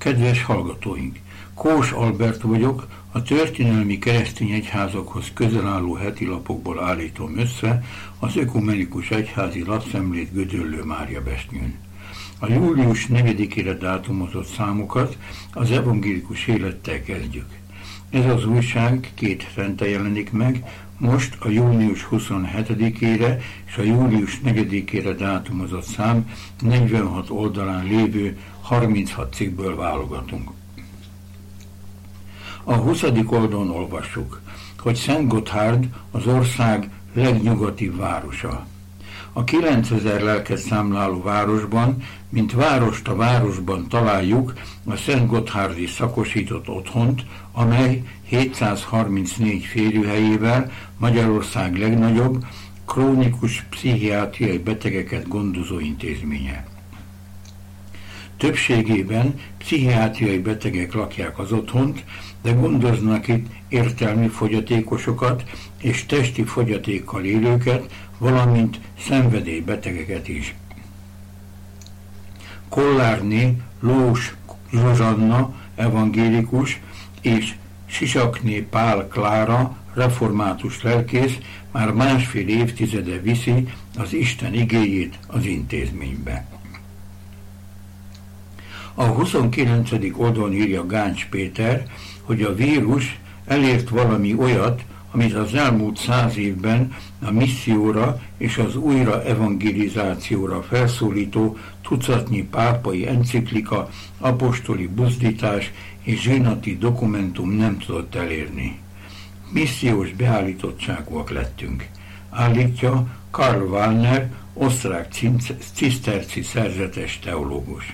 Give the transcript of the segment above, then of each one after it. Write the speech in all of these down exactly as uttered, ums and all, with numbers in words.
Kedves hallgatóink! Kós Albert vagyok, a történelmi keresztény egyházakhoz közel álló hetilapokból állítom össze az Ökumenikus Egyházi Lapszemlét Gödöllő Máriabestnyőn. A július negyedikére dátumozott számokat az evangélikus élettel kezdjük. Ez az újság két hetente jelenik meg, most a június huszonhetedikére és a július negyedikére dátumozott szám negyvenhat oldalán lévő harminchat cikkből válogatunk. A huszadik oldalon olvassuk, hogy Szent Gotthárd az ország legnyugatibb városa. A kilencezer lelket számláló városban, mint várost a városban találjuk a Szent Gotthárdi szakosított otthont, amely hétszázharmincnégy férőhelyével Magyarország legnagyobb, krónikus pszichiátriai betegeket gondozó intézménye. Többségében pszichiátriai betegek lakják az otthont, de gondoznak itt értelmi fogyatékosokat és testi fogyatékkal élőket, valamint szenvedélybetegeket is. Kollárné Lós Zsuzsanna evangélikus és Sisakné Pál Klára református lelkész már másfél évtizede viszi az Isten igéjét az intézménybe. A huszonkilencedik oldalon írja Gáncs Péter, hogy a vírus elért valami olyat, amit az elmúlt száz évben a misszióra és az újra evangelizációra felszólító tucatnyi pápai enciklika, apostoli buzdítás és zsinati dokumentum nem tudott elérni. Missziós beállítottságúak lettünk, állítja Karl Wallner, osztrák ciszterci szerzetes teológus.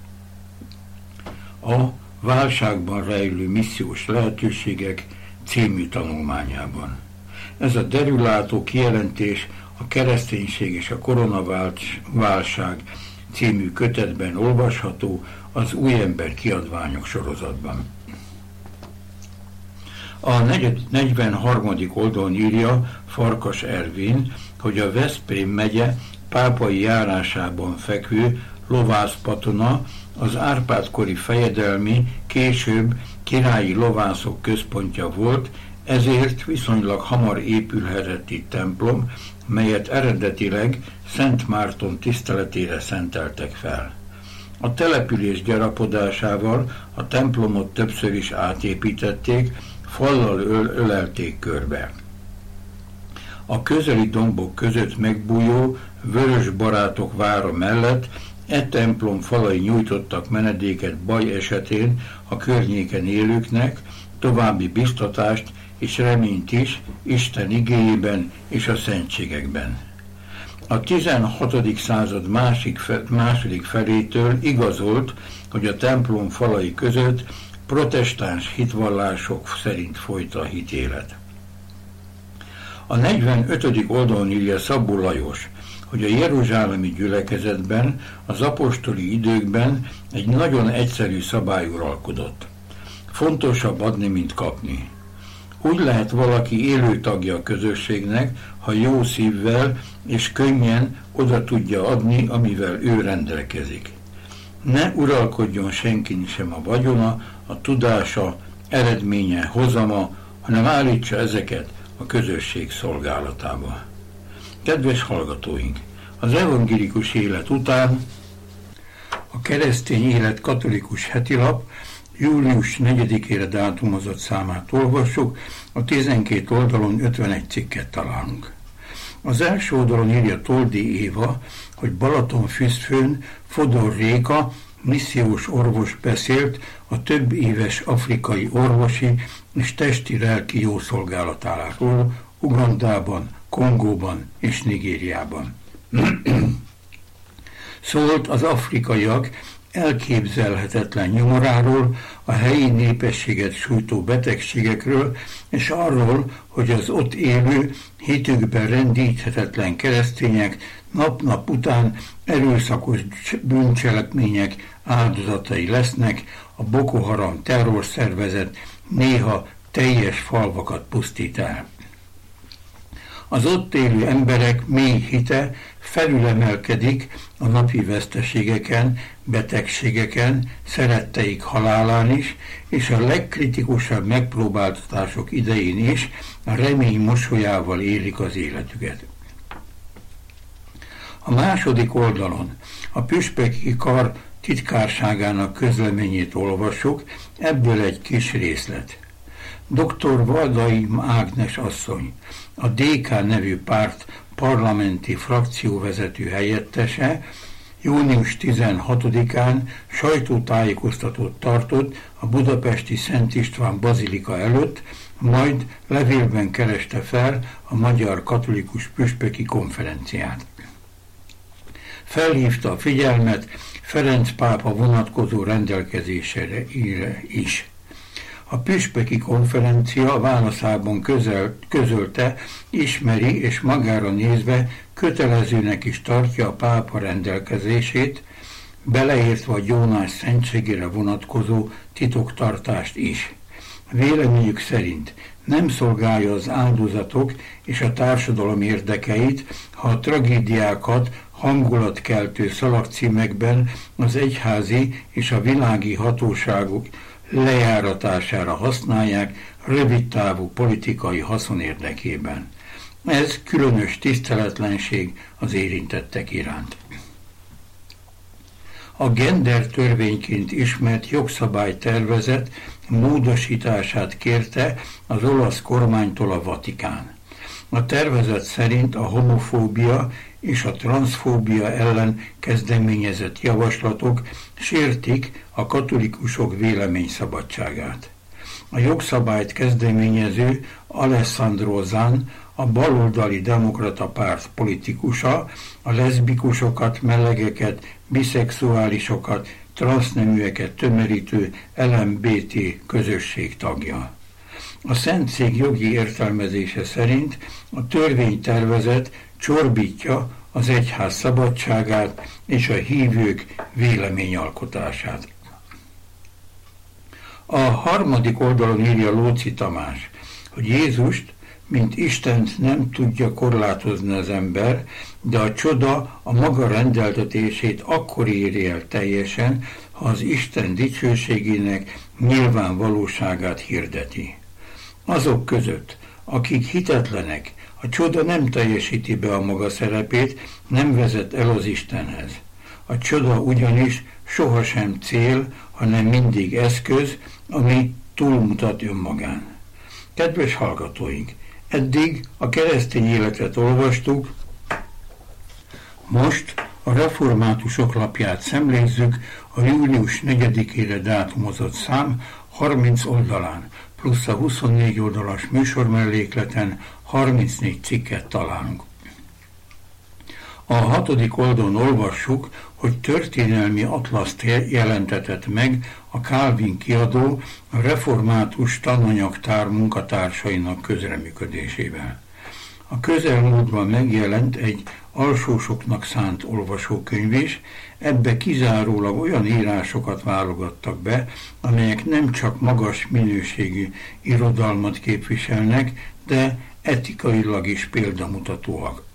A Válságban rejlő missziós lehetőségek című tanulmányában. Ez a derülátó kijelentés a Kereszténység és a koronaválság című kötetben olvasható az Új Ember kiadványok sorozatban. A negyvenharmadik oldalon írja Farkas Ervin, hogy a Veszprém megye pápai járásában fekvő Lovászpatona az Árpád-kori fejedelmi, később királyi lovászok központja volt, ezért viszonylag hamar épülhetett itt templom, melyet eredetileg Szent Márton tiszteletére szenteltek fel. A település gyarapodásával a templomot többször is átépítették, fallal öl ölelték körbe. A közeli dombok között megbújó Vörös Barátok vára mellett e templom falai nyújtottak menedéket baj esetén a környéken élőknek, további biztatást és reményt is Isten igéjében és a szentségekben. A tizenhatodik század másik fe, második felétől igazolt, hogy a templom falai között protestáns hitvallások szerint folyt a hitélet. A negyvenötödik oldalon írja Szabó Lajos, hogy a jeruzsálemi gyülekezetben az apostoli időkben egy nagyon egyszerű szabály uralkodott. Fontosabb adni, mint kapni. Úgy lehet valaki élő tagja a közösségnek, ha jó szívvel és könnyen oda tudja adni, amivel ő rendelkezik. Ne uralkodjon senkin sem a vagyona, a tudása, eredménye, hozama, hanem állítsa ezeket a közösség szolgálatába. Kedves hallgatóink! Az evangélikus élet után a Keresztény Élet katolikus hetilap július negyedikére dátumozott számát olvassuk, a tizenkét oldalon ötvenegy cikket találunk. Az első oldalon írja Toldi Éva, hogy Balatonfürdfön Fodor Réka, missziós orvos beszélt a több éves afrikai orvosi és testi-lelki jószolgálatáról Ugandában, Kongóban és Nigériában. Szólt az afrikaiak elképzelhetetlen nyomoráról, a helyi népességet sújtó betegségekről, és arról, hogy az ott élő, hitükben rendíthetetlen keresztények nap-nap után erőszakos bűncselekmények áldozatai lesznek, a Boko Haram terrorszervezet néha teljes falvakat pusztít el. Az ott élő emberek mély hite felülemelkedik a napi veszteségeken, betegségeken, szeretteik halálán is, és a legkritikusabb megpróbáltatások idején is a remény mosolyával élik az életüket. A második oldalon a püspöki kar titkárságának közleményét olvassuk, ebből egy kis részlet. doktor Valdai Ágnes asszony, a dé ká nevű párt parlamenti frakcióvezető helyettese június tizenhatodikán sajtótájékoztatót tartott a budapesti Szent István bazilika előtt, majd levélben kereste fel a Magyar Katolikus Püspöki Konferenciát. Felhívta a figyelmet Ferenc pápa vonatkozó rendelkezésére is. A püspöki konferencia válaszában közel, közölte, ismeri és magára nézve kötelezőnek is tartja a pápa rendelkezését, beleértve a gyónás szentségére vonatkozó titoktartást is. Véleményük szerint nem szolgálja az áldozatok és a társadalom érdekeit, ha a tragédiákat hangulatkeltő szalagcímekben az egyházi és a világi hatóságok lejáratására használják rövidtávú politikai haszon érdekében. Ez különös tiszteletlenség az érintettek iránt. A gender törvényként ismert jogszabálytervezet módosítását kérte az olasz kormánytól a Vatikán. A tervezet szerint a homofóbia és a transzfóbia ellen kezdeményezett javaslatok sértik a katolikusok véleményszabadságát. A jogszabályt kezdeményező Alessandro Zan, a baloldali demokrata párt politikusa, a leszbikusokat, melegeket, biszexuálisokat, transzneműeket tömörítő el em bé té közösség tagja. A Szentszék jogi értelmezése szerint a törvénytervezet csorbítja az egyház szabadságát és a hívők véleményalkotását. A harmadik oldalon írja Lóczy Tamás, hogy Jézust, mint Istent nem tudja korlátozni az ember, de a csoda a maga rendeltetését akkor éri el teljesen, ha az Isten dicsőségének nyilvánvalóságát hirdeti. Azok között, akik hitetlenek, a csoda nem teljesíti be a maga szerepét, nem vezet el az Istenhez. A csoda ugyanis sohasem cél, hanem mindig eszköz, ami túlmutat önmagán. Kedves hallgatóink, eddig a keresztény életet olvastuk, most a reformátusok lapját szemlézzük, a július negyedikére dátumozott szám harminc oldalán, plusz a huszonnégy oldalas műsormellékleten harmincnégy cikket találunk. A hatodik oldalon olvassuk, hogy történelmi atlaszt jelentetett meg a Calvin kiadó a református tananyagtár munkatársainak közreműködésével. A közelmúltban megjelent egy alsósoknak szánt olvasókönyv is, ebbe kizárólag olyan írásokat válogattak be, amelyek nem csak magas minőségű irodalmat képviselnek, de etikailag is példamutatóak.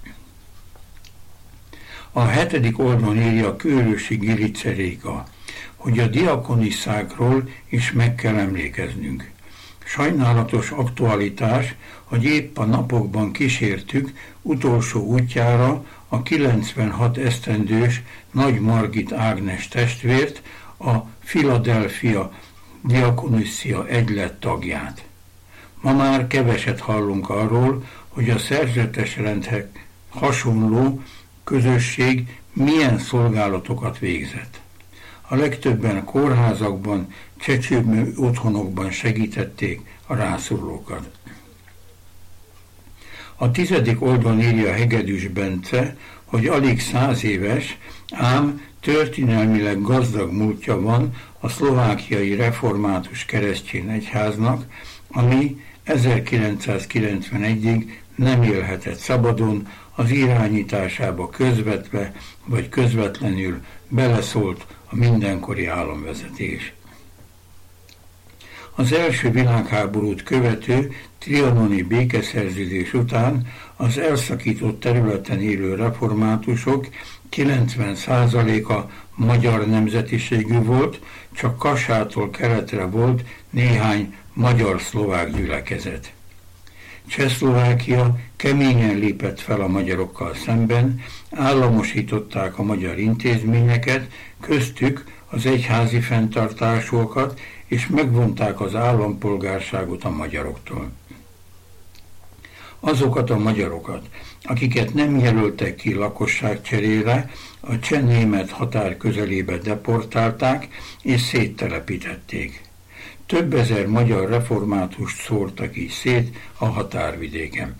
A hetedik oldalon írja a Kőrösi Gilice Réka, hogy a diakoniszákról is meg kell emlékeznünk. Sajnálatos aktualitás, hogy épp a napokban kísértük utolsó útjára a kilencvenhat esztendős Nagy Margit Ágnes testvért, a Philadelphia Diakonissia egylet tagját. Ma már keveset hallunk arról, hogy a szerzetes rendhez hasonló közösség milyen szolgálatokat végzett. A legtöbben kórházakban, csecsemő otthonokban segítették a rászorulókat. A tizedik oldalon írja Hegedűs Bence, hogy alig száz éves, ám történelmileg gazdag múltja van a szlovákiai református keresztény egyháznak, ami ezerkilencszázkilencvenegyig nem élhetett szabadon, az irányításába közvetve vagy közvetlenül beleszólt a mindenkori államvezetés. Az első világháborút követő trianoni békeszerződés után az elszakított területen élő reformátusok kilencven százaléka magyar nemzetiségű volt, csak Kassától keletre volt néhány magyar-szlovák gyülekezet. Csehszlovákia keményen lépett fel a magyarokkal szemben, államosították a magyar intézményeket, köztük az egyházi fenntartásúakat, és megvonták az állampolgárságot a magyaroktól. Azokat a magyarokat, akiket nem jelöltek ki lakosságcserére, a cseh-német határ közelébe deportálták és széttelepítették. Több ezer magyar reformátust szórtak így szét a határvidéken.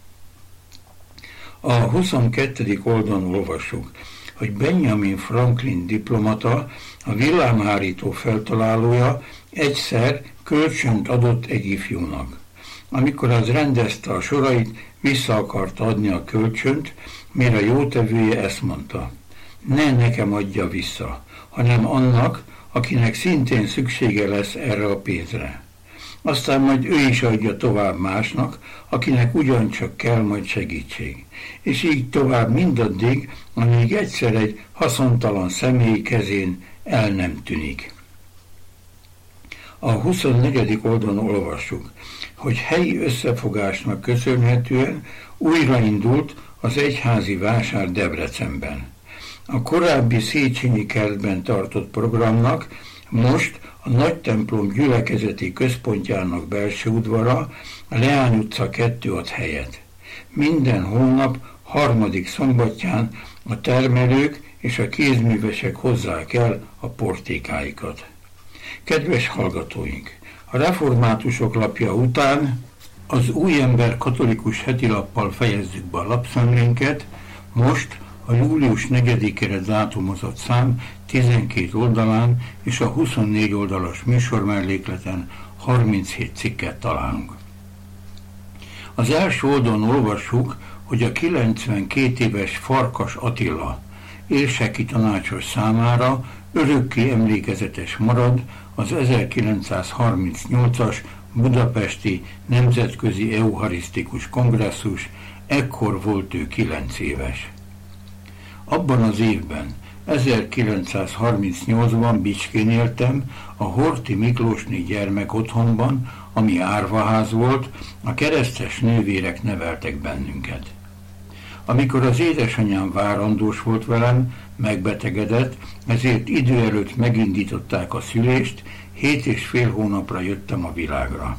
A huszonkettedik oldalon olvassuk, hogy Benjamin Franklin diplomata, a villámhárító feltalálója egyszer kölcsönt adott egy ifjúnak. Amikor az rendezte a sorait, vissza akarta adni a kölcsönt, mire a jótevője ezt mondta: ne nekem adja vissza, hanem annak, akinek szintén szüksége lesz erre a pénzre. Aztán majd ő is adja tovább másnak, akinek ugyancsak kell majd segítség. És így tovább mindaddig, amíg egyszer egy haszontalan személy kezén el nem tűnik. A huszonnegyedik oldalon olvassuk, hogy helyi összefogásnak köszönhetően újraindult az egyházi vásár Debrecenben. A korábbi Széchenyi kertben tartott programnak most a nagy templom gyülekezeti központjának belső udvara, a Leány utca kettő ad helyet. Minden hónap harmadik szombatján a termelők és a kézművesek hozzák el a portékáikat. Kedves hallgatóink! A reformátusok lapja után az Új Ember katolikus hetilappal fejezzük be a lapszemlénket, most a július negyedikére dátumozott szám tizenkét oldalán és a huszonnégy oldalas műsormellékleten harminchét cikket találunk. Az első oldalon olvassuk, hogy a kilencvenkét éves Farkas Attila érseki tanácsos számára örökké emlékezetes marad az ezerkilencszázharmincnyolcas Budapesti Nemzetközi Eucharisztikus Kongresszus, ekkor volt ő kilenc éves. Abban az évben, ezerkilencszázharmincnyolcban Bicskén éltem, a Horthy Miklósné gyermekotthonban, ami árvaház volt, a keresztes nővérek neveltek bennünket. Amikor az édesanyám várandós volt velem, megbetegedett, ezért idő előtt megindították a szülést, hét és fél hónapra jöttem a világra.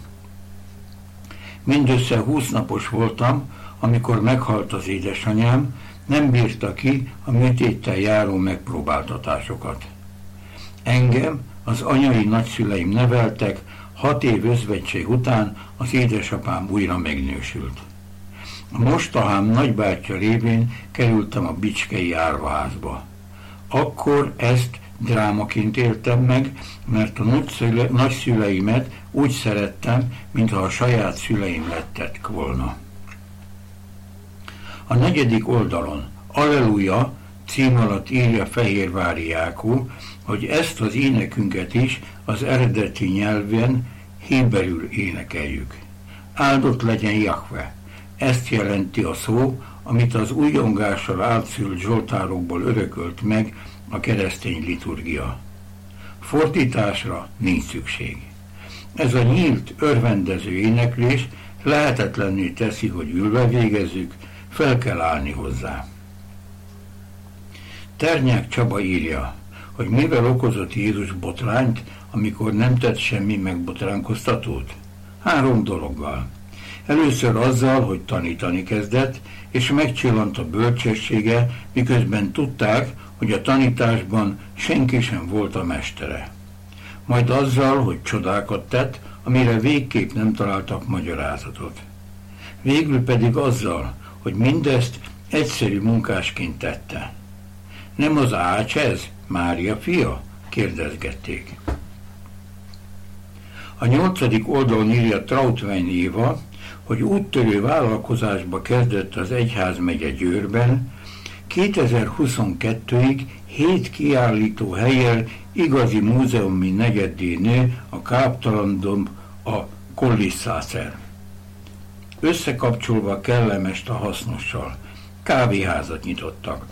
Mindössze húsz napos voltam, amikor meghalt az édesanyám, nem bírta ki a műtéttel járó megpróbáltatásokat. Engem az anyai nagyszüleim neveltek, hat év özvegység után az édesapám újra megnősült. A mostahám nagybátyja révén kerültem a bicskei árvaházba. Akkor ezt drámaként éltem meg, mert a nagyszüle, nagyszüleimet úgy szerettem, mintha a saját szüleim lettek volna. A negyedik oldalon Alleluja cím alatt írja Fehérvári Jákó, hogy ezt az énekünket is az eredeti nyelven héberül énekeljük. Áldott legyen Jahve. Ezt jelenti a szó, amit az újongással átszült zsoltárokból örökölt meg a keresztény liturgia. Fordításra nincs szükség. Ez a nyílt, örvendező éneklés lehetetlenné teszi, hogy ülve végezzük, fel kell állni hozzá. Ternyák Csaba írja, hogy mivel okozott Jézus botrányt, amikor nem tett semmi megbotránkoztatót? Három dologgal. Először azzal, hogy tanítani kezdett, és megcsillant a bölcsessége, miközben tudták, hogy a tanításban senki sem volt a mestere. Majd azzal, hogy csodákat tett, amire végképp nem találtak magyarázatot. Végül pedig azzal, hogy mindezt egyszerű munkásként tette. Nem az Ács ez, Mária fia? Kérdezgették. A nyolcadik oldalon írja Trautwein Éva, hogy úttörő vállalkozásba kezdett az egyházmegye Győrben, kétezer-huszonkettőig hét kiállító hellyel igazi múzeumi negyeddé nő a káptalan a Kollisszácer. Összekapcsolva kellemest a hasznossal. Kávéházat nyitottak.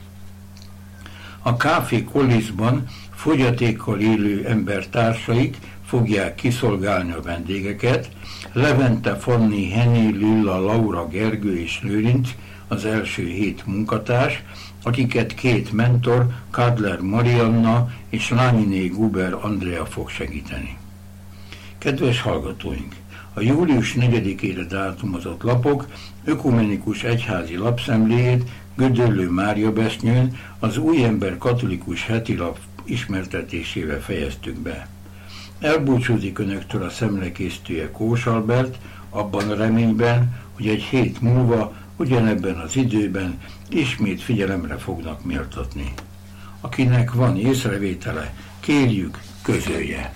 A Café Kolliszban fogyatékkal élő embertársaik fogják kiszolgálni a vendégeket. Levente, Fanni, Henny, Lilla, Laura, Gergő és Lőrinc az első hét munkatárs, akiket két mentor, Kadler Marianna és Lányiné Guber Andrea fog segíteni. Kedves hallgatóink! A július negyedikére dátumozott lapok ökumenikus egyházi lapszemléjét Gödöllő Mária Besznyőn az Újember katolikus heti lap ismertetésével fejeztük be. Elbúcsúzik önöktől a szemlekésztője Kós Albert, abban a reményben, hogy egy hét múlva, ugyanebben az időben ismét figyelemre fognak méltatni. Akinek van észrevétele, kérjük, közölje.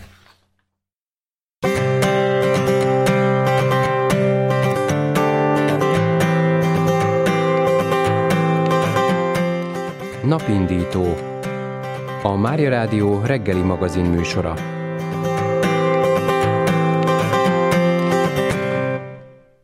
Napindító. A Mária Rádió reggeli magazin műsora.